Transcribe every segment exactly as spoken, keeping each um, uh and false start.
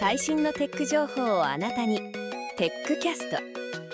最新のテック情報をあなたに。テックキャスト。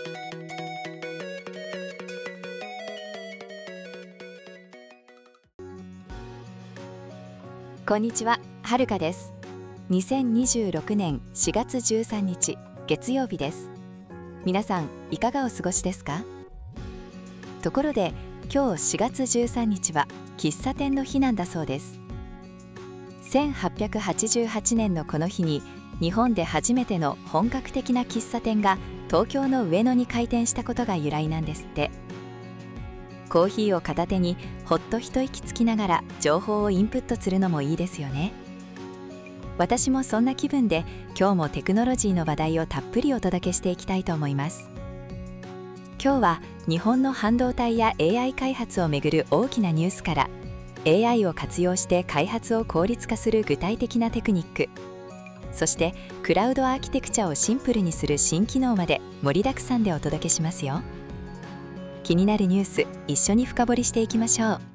こんにちは、はるかです。にせんにじゅうろくねんしがつじゅうさんにち月曜日です。皆さんいかがお過ごしですか？ところで今日しがつじゅうさんにちは喫茶店の日なんだそうです。せんはっぴゃくはちじゅうはちねんのこの日に日本で初めての本格的な喫茶店が東京の上野に開店したことが由来なんですって。コーヒーを片手にほっと一息つきながら情報をインプットするのもいいですよね。私もそんな気分で今日もテクノロジーの話題をたっぷりお届けしていきたいと思います。今日は日本の半導体や エーアイ 開発をめぐる大きなニュースから エーアイ を活用して開発を効率化する具体的なテクニック、そしてクラウドアーキテクチャをシンプルにする新機能まで盛りだくさんでお届けしますよ。気になるニュース、一緒に深掘りしていきましょう。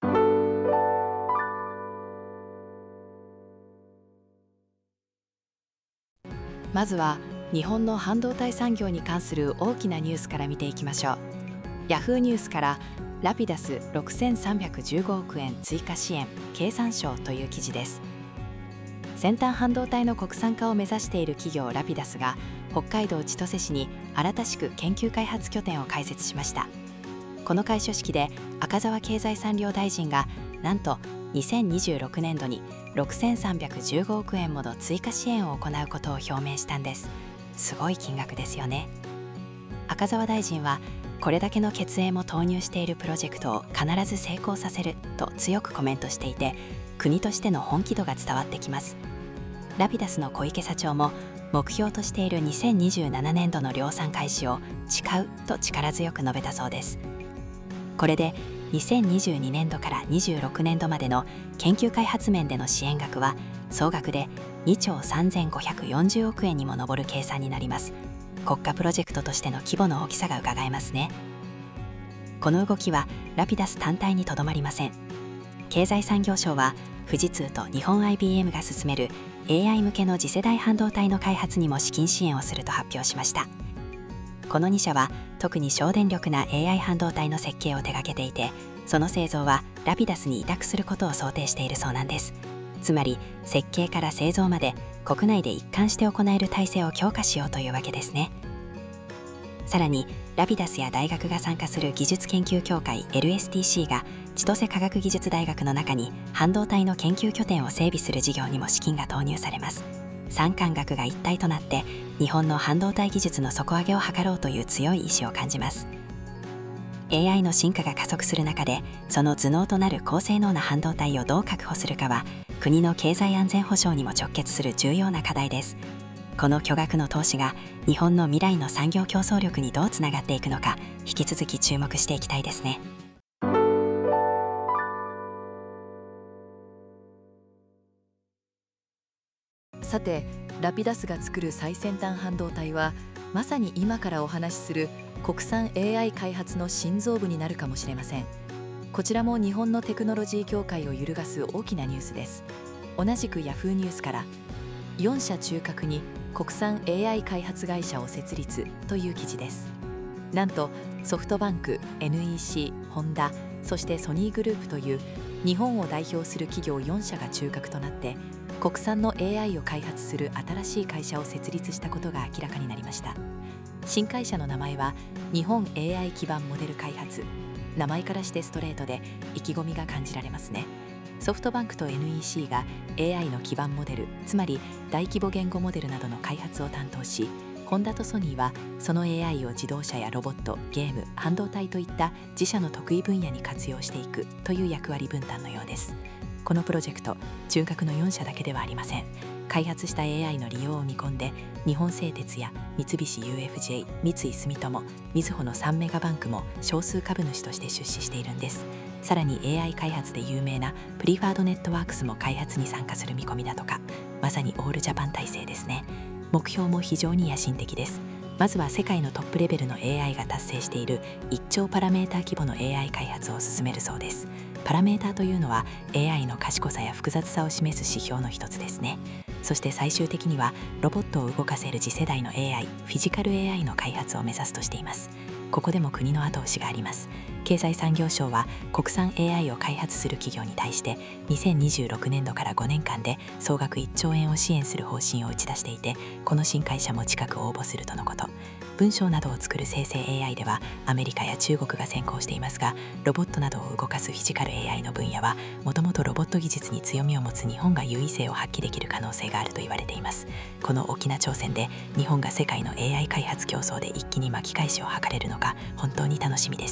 まずは日本の半導体産業に関する大きなニュースから見ていきましょう。ヤフーニュースからラピダスろくせんさんびゃくじゅうごおくえん追加支援経産省という記事です。先端半導体の国産化を目指している企業ラピダスが北海道千歳市に新たしく研究開発拠点を開設しました。この開所式で赤澤経済産業大臣がなんとにせんにじゅうろくねんどにろくせんさんびゃくじゅうごおくえんもの追加支援を行うことを表明したんです。すごい金額ですよね。赤澤大臣はこれだけの血縁も投入しているプロジェクトを必ず成功させると強くコメントしていて、国としての本気度が伝わってきます。ラピダスの小池社長も目標としているにせんにじゅうななねんどの量産開始を誓うと力強く述べたそうです。これでにせんにじゅうにねんどからにじゅうろくねんどまでの研究開発面での支援額は総額でにちょうさんぜんごひゃくよんじゅうおくえんにも上る計算になります。国家プロジェクトとしての規模の大きさがうかがえますね。この動きはラピダス単体にとどまりません。経済産業省は富士通と日本 アイビーエム が進める エーアイ 向けの次世代半導体の開発にも資金支援をすると発表しました。このにしゃは特に省電力な エーアイ 半導体の設計を手掛けていて、その製造はラピダスに委託することを想定しているそうなんです。つまり設計から製造まで国内で一貫して行える体制を強化しようというわけですね。さらにラピダスや大学が参加する技術研究協会 エルエスティーシー が千歳科学技術大学の中に半導体の研究拠点を整備する事業にも資金が投入されます。産官学が一体となって日本の半導体技術の底上げを図ろうという強い意志を感じます。 エーアイ の進化が加速する中で、その頭脳となる高性能な半導体をどう確保するかは国の経済安全保障にも直結する重要な課題です。この巨額の投資が日本の未来の産業競争力にどうつながっていくのか、引き続き注目していきたいですね。さて、ラピダスが作る最先端半導体はまさに今からお話しする国産 エーアイ 開発の心臓部になるかもしれません。こちらも日本のテクノロジー業界を揺るがす大きなニュースです。同じくヤフーニュースからよんしゃ中核に国産 エーアイ 開発会社を設立という記事です。なんとソフトバンク、エヌイーシー、ホンダ、そしてソニーグループという日本を代表する企業よんしゃが中核となって国産の エーアイ を開発する新しい会社を設立したことが明らかになりました。新会社の名前は日本 エーアイ 基盤モデル開発。名前からしてストレートで意気込みが感じられますね。ソフトバンクと エヌイーシー が エーアイ の基盤モデル、つまり大規模言語モデルなどの開発を担当し、ホンダとソニーはその エーアイ を自動車やロボット、ゲーム、半導体といった自社の得意分野に活用していくという役割分担のようです。このプロジェクト、中核のよんしゃだけではありません。開発した エーアイ の利用を見込んで日本製鉄や三菱 ユーエフジェー、三井住友、みずほのさんメガバンクも少数株主として出資しているんです。さらに エーアイ 開発で有名なプリファードネットワークスも開発に参加する見込みだとか、まさにオールジャパン体制ですね。目標も非常に野心的です。まずは世界のトップレベルの エーアイ が達成しているいっちょうパラメータ規模の エーアイ 開発を進めるそうです。パラメータというのは エーアイ の賢さや複雑さを示す指標の一つですね。 そして最終的にはロボットを動かせる次世代の エーアイ、フィジカル エーアイ の開発を目指すとしています。ここでも国の後押しがあります。経済産業省は国産 エーアイ を開発する企業に対してにせんにじゅうろくねんどからごねんかんで総額いっちょうえんを支援する方針を打ち出していて、この新会社も近く応募するとのこと。文章などを作る生成 エーアイ ではアメリカや中国が先行していますが、ロボットなどを動かすフィジカル エーアイ の分野はもともとロボット技術に強みを持つ日本が優位性を発揮できる可能性があると言われています。この大きな挑戦で日本が世界の エーアイ 開発競争で一気に巻き返しを図れるのか本当に楽しみです。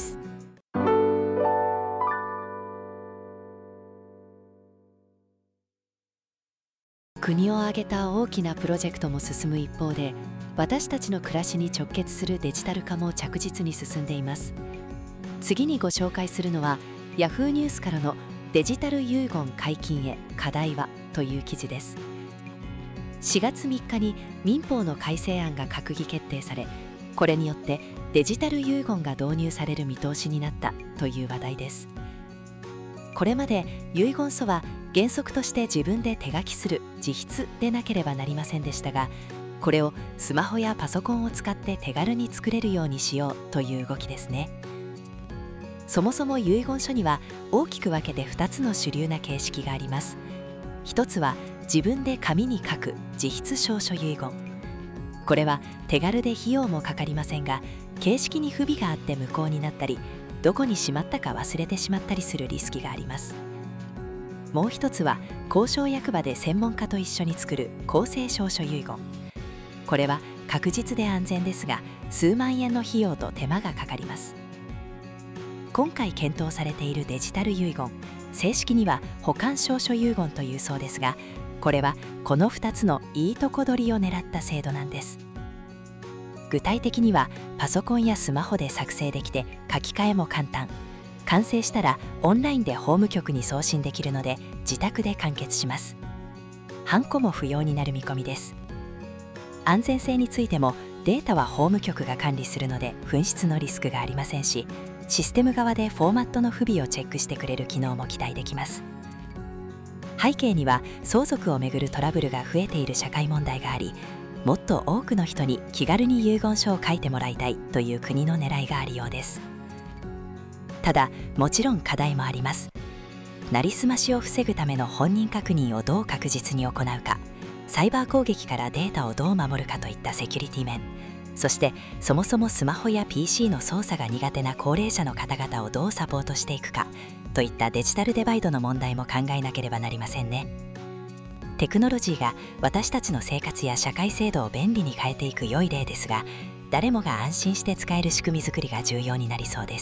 国を挙げた大きなプロジェクトも進む一方で、私たちの暮らしに直結するデジタル化も着実に進んでいます。次にご紹介するのは ヤフー ニュースからのデジタル遺言解禁へ課題はという記事です。しがつみっかに民法の改正案が閣議決定され、これによってデジタル遺言が導入される見通しになったという話題です。これまで遺言書は原則として自分で手書きする自筆でなければなりませんでしたが、これをスマホやパソコンを使って手軽に作れるようにしようという動きですね。そもそも遺言書には大きく分けてふたつの主流な形式があります。ひとつは自分で紙に書く自筆証書遺言。これは手軽で費用もかかりませんが、形式に不備があって無効になったり、どこにしまったか忘れてしまったりするリスクがあります。もう一つは公証役場で専門家と一緒に作る公正証書遺言。これは確実で安全ですが、数万円の費用と手間がかかります。今回検討されているデジタル遺言、正式には保管証書遺言というそうですが、これはこのふたつのいいとこ取りを狙った制度なんです。具体的にはパソコンやスマホで作成できて、書き換えも簡単。完成したらオンラインで法務局に送信できるので自宅で完結します。ハンコも不要になる見込みです。安全性についてもデータは法務局が管理するので紛失のリスクがありませんし、システム側でフォーマットの不備をチェックしてくれる機能も期待できます。背景には相続をめぐるトラブルが増えている社会問題があり、もっと多くの人に気軽に遺言書を書いてもらいたいという国の狙いがあるようです。ただ、もちろん課題もあります。なりすましを防ぐための本人確認をどう確実に行うか、サイバー攻撃からデータをどう守るかといったセキュリティ面、そしてそもそもスマホや ピーシー の操作が苦手な高齢者の方々をどうサポートしていくかといったデジタルデバイドの問題も考えなければなりませんね。テクノロジーが私たちの生活や社会制度を便利に変えていく良い例ですが、誰もが安心して使える仕組み作りが重要になりそうです。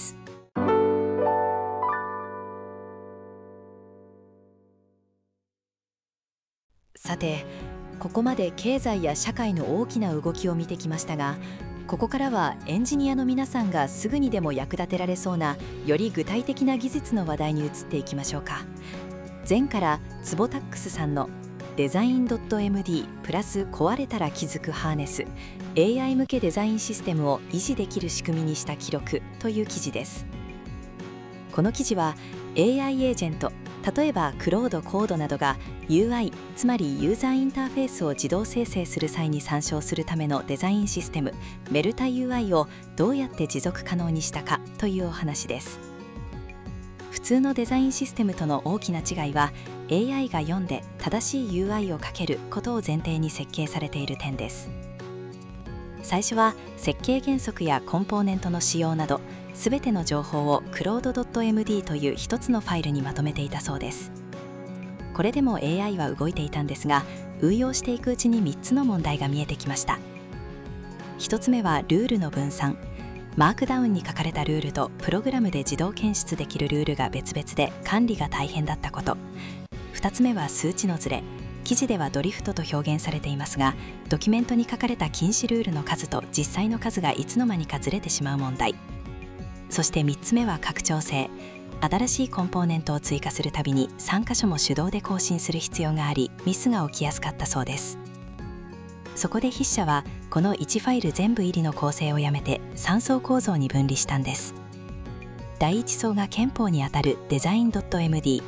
さて、ここまで経済や社会の大きな動きを見てきましたが、ここからはエンジニアの皆さんがすぐにでも役立てられそうなより具体的な技術の話題に移っていきましょうか。前からツボタックスさんのデザイン .md プラス壊れたら気づくハーネス エーアイ 向けデザインシステムを維持できる仕組みにした記録という記事です。この記事は エーアイ エージェント、例えばクロードコードなどが ユーアイ、つまりユーザーインターフェースを自動生成する際に参照するためのデザインシステムメルタ ユーアイ をどうやって持続可能にしたかというお話です。普通のデザインシステムとの大きな違いは エーアイ が読んで正しい ユーアイ をかけることを前提に設計されている点です。最初は設計原則やコンポーネントの仕様などすべての情報を クロード ドット エムディー という一つのファイルにまとめていたそうです。これでも エーアイ は動いていたんですが、運用していくうちにみっつの問題が見えてきました。ひとつめはルールの分散。マークダウンに書かれたルールとプログラムで自動検出できるルールが別々で管理が大変だったこと。ふたつめは数値のズレ。記事ではドリフトと表現されていますが、ドキュメントに書かれた禁止ルールの数と実際の数がいつの間にかずれてしまう問題。そしてみっつめは拡張性。新しいコンポーネントを追加するたびにさんかしょも手動で更新する必要があり、ミスが起きやすかったそうです。そこで筆者はこのいちファイル全部入りの構成をやめてさん層構造に分離したんです。だいいち層が憲法にあたるデザイン ドット エムディー、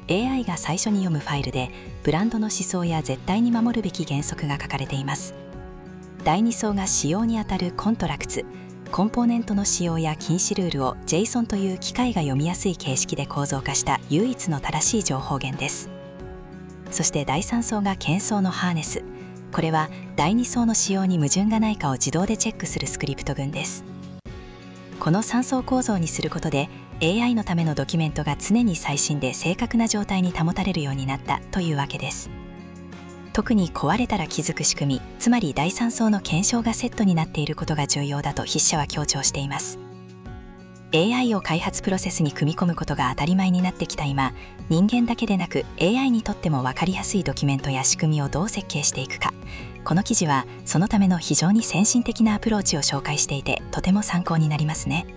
エーアイ が最初に読むファイルでブランドの思想や絶対に守るべき原則が書かれています。だいに層が仕様にあたるコントラクツ、コンポーネントの仕様や禁止ルールを ジェイソン という機械が読みやすい形式で構造化した唯一の正しい情報源です。そしてだいさん層が鍵層のハーネス。これはだいに層の仕様に矛盾がないかを自動でチェックするスクリプト群です。このさん層構造にすることで エーアイ のためのドキュメントが常に最新で正確な状態に保たれるようになったというわけです。特に壊れたら気づく仕組み、つまりだいさん層の検証がセットになっていることが重要だと筆者は強調しています。エーアイ を開発プロセスに組み込むことが当たり前になってきた今、人間だけでなく エーアイ にとっても分かりやすいドキュメントや仕組みをどう設計していくか。この記事はそのための非常に先進的なアプローチを紹介していて、とても参考になりますね。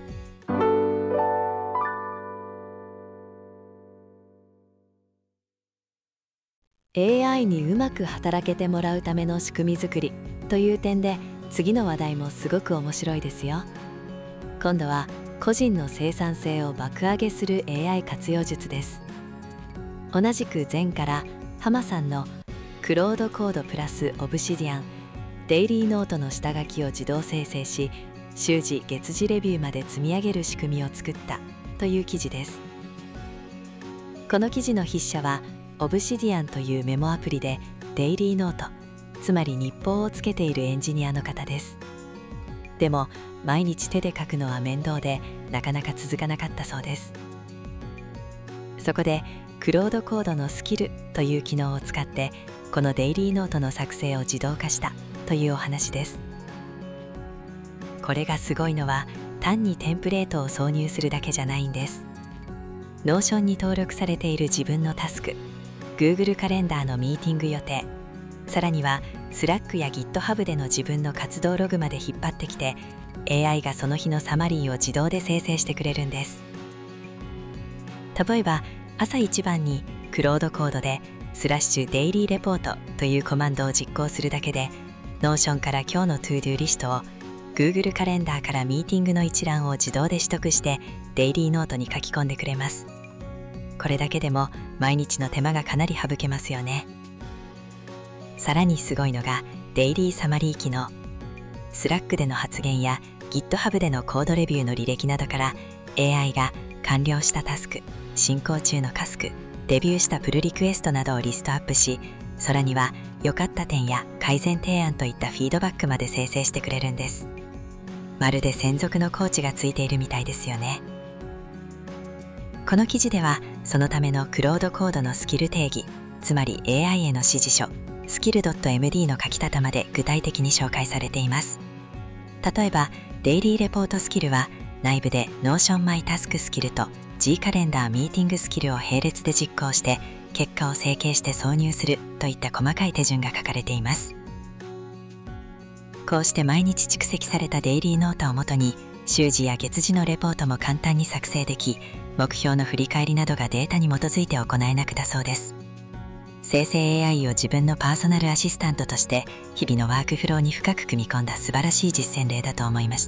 エーアイ にうまく働けてもらうための仕組み作りという点で、次の話題もすごく面白いですよ。今度は個人の生産性を爆上げする エーアイ 活用術です。同じく前からハマさんのクロードコードプラスオブシディアン、デイリーノートの下書きを自動生成し、週次月次レビューまで積み上げる仕組みを作ったという記事です。この記事の筆者はオブシディアンというメモアプリでデイリーノート、つまり日報をつけているエンジニアの方です。でも毎日手で書くのは面倒でなかなか続かなかったそうです。そこでクロードコードのスキルという機能を使ってこのデイリーノートの作成を自動化したというお話です。これがすごいのは単にテンプレートを挿入するだけじゃないんです。ノーションに登録されている自分のタスク、Google カレンダーのミーティング予定、さらには Slack や GitHub での自分の活動ログまで引っ張ってきて エーアイ がその日のサマリーを自動で生成してくれるんです。例えば朝一番にクロードコードでスラッシュデイリーレポートというコマンドを実行するだけで Notion から今日の ToDo リストを Google カレンダーからミーティングの一覧を自動で取得してデイリーノートに書き込んでくれます。これだけでも毎日の手間がかなり省けますよね。さらにすごいのがデイリーサマリー機能。Slack での発言や GitHub でのコードレビューの履歴などから エーアイ が完了したタスク、進行中のタスク、レビューしたプルリクエストなどをリストアップし、さらには良かった点や改善提案といったフィードバックまで生成してくれるんです。まるで専属のコーチがついているみたいですよね。この記事ではそのためのクロードコードのスキル定義、つまり エーアイ への指示書、スキル ドットエムディー の書き方まで具体的に紹介されています。例えばデイリーレポートスキルは内部で Notion My Task スキルと G カレンダーミーティングスキルを並列で実行して結果を整形して挿入するといった細かい手順が書かれています。こうして毎日蓄積されたデイリーノートをもとに週次や月次のレポートも簡単に作成でき、目標の振り返りなどがデータに基づいて行えなくだそうです。生成 エーアイ を自分のパーソナルアシスタントとして日々のワークフローに深く組み込んだ素晴らしい実践例だと思いました。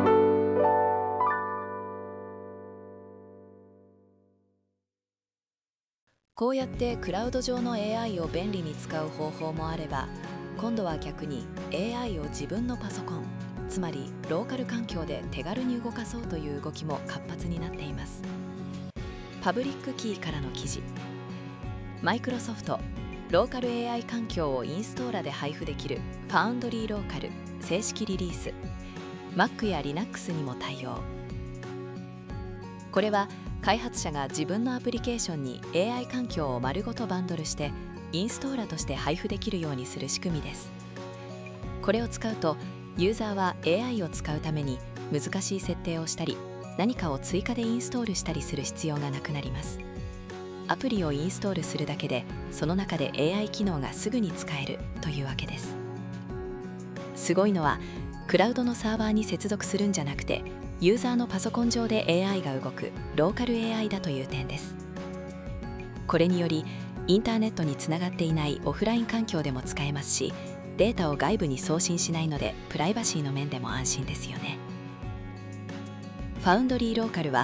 こうやってクラウド上の エーアイ を便利に使う方法もあれば、今度は逆に エーアイ を自分のパソコン、つまりローカル環境で手軽に動かそうという動きも活発になっています。パブリックキーからの記事。マイクロソフトローカル エーアイ 環境をインストーラで配布できる Foundry ローカル正式リリース。 Mac や Linux にも対応。これは開発者が自分のアプリケーションに エーアイ 環境を丸ごとバンドルしてインストーラとして配布できるようにする仕組みです。これを使うとユーザーは エーアイ を使うために難しい設定をしたり何かを追加でインストールしたりする必要がなくなります。アプリをインストールするだけでその中で エーアイ 機能がすぐに使えるというわけです。すごいのはクラウドのサーバーに接続するんじゃなくてユーザーのパソコン上で エーアイ が動くローカル エーアイ だという点です。これによりインターネットにつながっていないオフライン環境でも使えますし、データを外部に送信しないのでプライバシーの面でも安心ですよね。Foundry ローカルは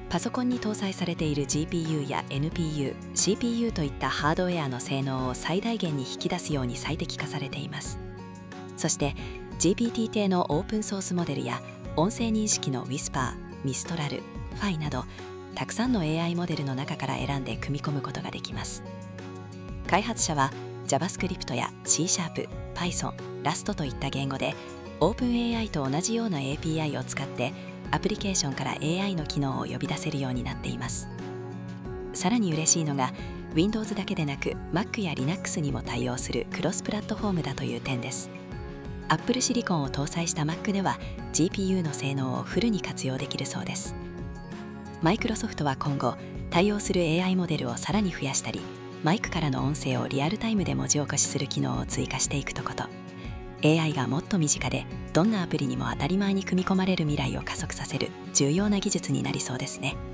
パソコンに搭載されている ジーピーユー や エヌピーユー、シーピーユー といったハードウェアの性能を最大限に引き出すように最適化されています。そして ジーピーティー 系のオープンソースモデルや音声認識の Whisper、ミストラル、ファイなどたくさんの エーアイ モデルの中から選んで組み込むことができます。開発者は JavaScript や C シャープ、Python、Rust といった言語で OpenAI と同じような エーピーアイ を使ってアプリケーションから エーアイ の機能を呼び出せるようになっています。さらに嬉しいのが Windows だけでなく Mac や Linux にも対応するクロスプラットフォームだという点です。Apple シリコンを搭載した Mac では ジーピーユー の性能をフルに活用できるそうです。マイクロソフトは今後対応する エーアイ モデルをさらに増やしたり、マイクからの音声をリアルタイムで文字起こしする機能を追加していくとこと、エーアイ がもっと身近でどんなアプリにも当たり前に組み込まれる未来を加速させる重要な技術になりそうですね。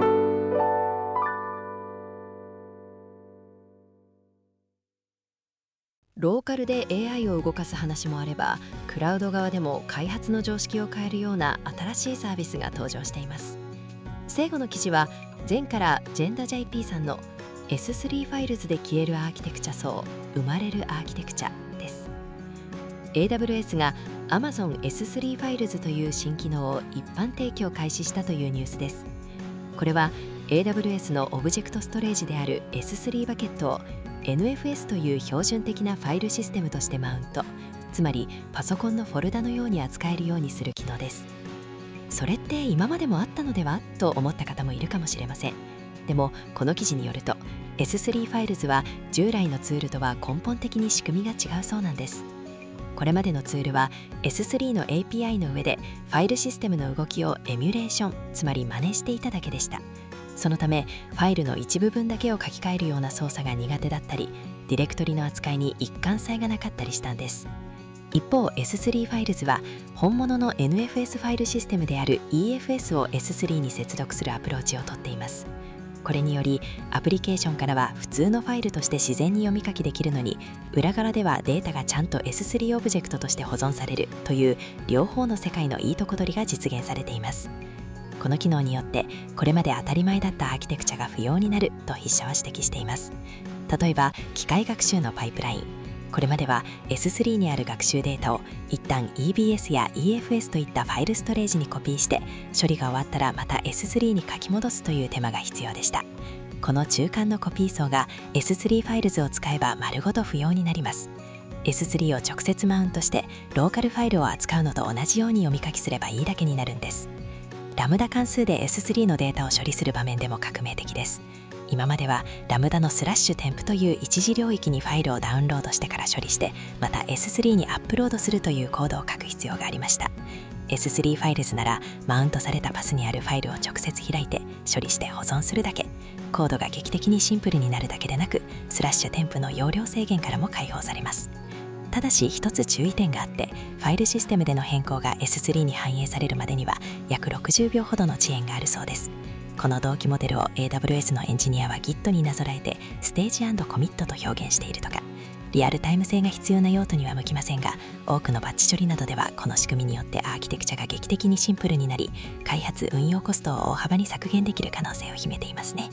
ローカルで エーアイ を動かす話もあれば、クラウド側でも開発の常識を変えるような新しいサービスが登場しています。正午の記事は前からジェンダ ジェイピー さんの エススリー ファイルズで消えるアーキテクチャ層、生まれるアーキテクチャです。 エーダブリューエス が Amazon エススリー ファイルズという新機能を一般提供開始したというニュースです。これは エーダブリューエス のオブジェクトストレージである エススリー バケットを エヌエフエス という標準的なファイルシステムとしてマウント、つまりパソコンのフォルダのように扱えるようにする機能です。それって今までもあったのではと思った方もいるかもしれません。でもこの記事によると エススリー ファイルズは従来のツールとは根本的に仕組みが違うそうなんです。これまでのツールは エススリー の エーピーアイ の上でファイルシステムの動きをエミュレーション、つまり真似していただけでした。そのためファイルの一部分だけを書き換えるような操作が苦手だったり、ディレクトリの扱いに一貫性がなかったりしたんです。一方 エススリー ファイルズは本物の エヌエフエス ファイルシステムである イーエフエス を エススリー に接続するアプローチをとっています。これによりアプリケーションからは普通のファイルとして自然に読み書きできるのに、裏側ではデータがちゃんと エススリー オブジェクトとして保存されるという両方の世界のいいとこ取りが実現されています。この機能によってこれまで当たり前だったアーキテクチャが不要になると筆者は指摘しています。例えば機械学習のパイプライン、これまでは エススリー にある学習データを一旦 イービーエス や イーエフエス といったファイルストレージにコピーして処理が終わったらまた エススリー に書き戻すという手間が必要でした。この中間のコピー層が エススリー ファイルズを使えば丸ごと不要になります。エススリー を直接マウントしてローカルファイルを扱うのと同じように読み書きすればいいだけになるんです。ラムダ関数で エススリー のデータを処理する場面でも革命的です。今まではラムダのスラッシュ添付という一次領域にファイルをダウンロードしてから処理してまた エススリー にアップロードするというコードを書く必要がありました。 エススリー ファイルズならマウントされたパスにあるファイルを直接開いて処理して保存するだけ、コードが劇的にシンプルになるだけでなくスラッシュ添付の容量制限からも解放されます。ただし一つ注意点があって、ファイルシステムでの変更が エススリー に反映されるまでには約ろくじゅうびょうほどの遅延があるそうです。この同期モデルを エーダブリューエス のエンジニアは Git になぞらえてステージ&コミットと表現しているとか。リアルタイム性が必要な用途には向きませんが、多くのバッチ処理などではこの仕組みによってアーキテクチャが劇的にシンプルになり、開発運用コストを大幅に削減できる可能性を秘めていますね。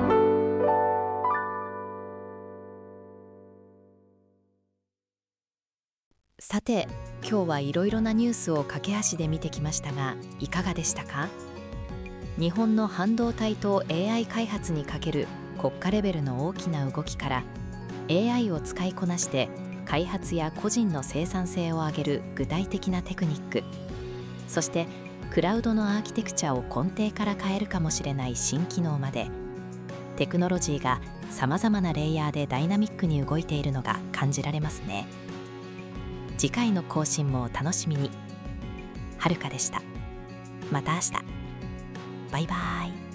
さて、今日はいろいろなニュースを駆け足で見てきましたが、いかがでしたか？日本の半導体と エーアイ 開発にかける国家レベルの大きな動きから、エーアイ を使いこなして開発や個人の生産性を上げる具体的なテクニック、そしてクラウドのアーキテクチャを根底から変えるかもしれない新機能まで、テクノロジーがさまざまなレイヤーでダイナミックに動いているのが感じられますね。次回の更新もお楽しみに。はるかでした。また明日。バイバイ。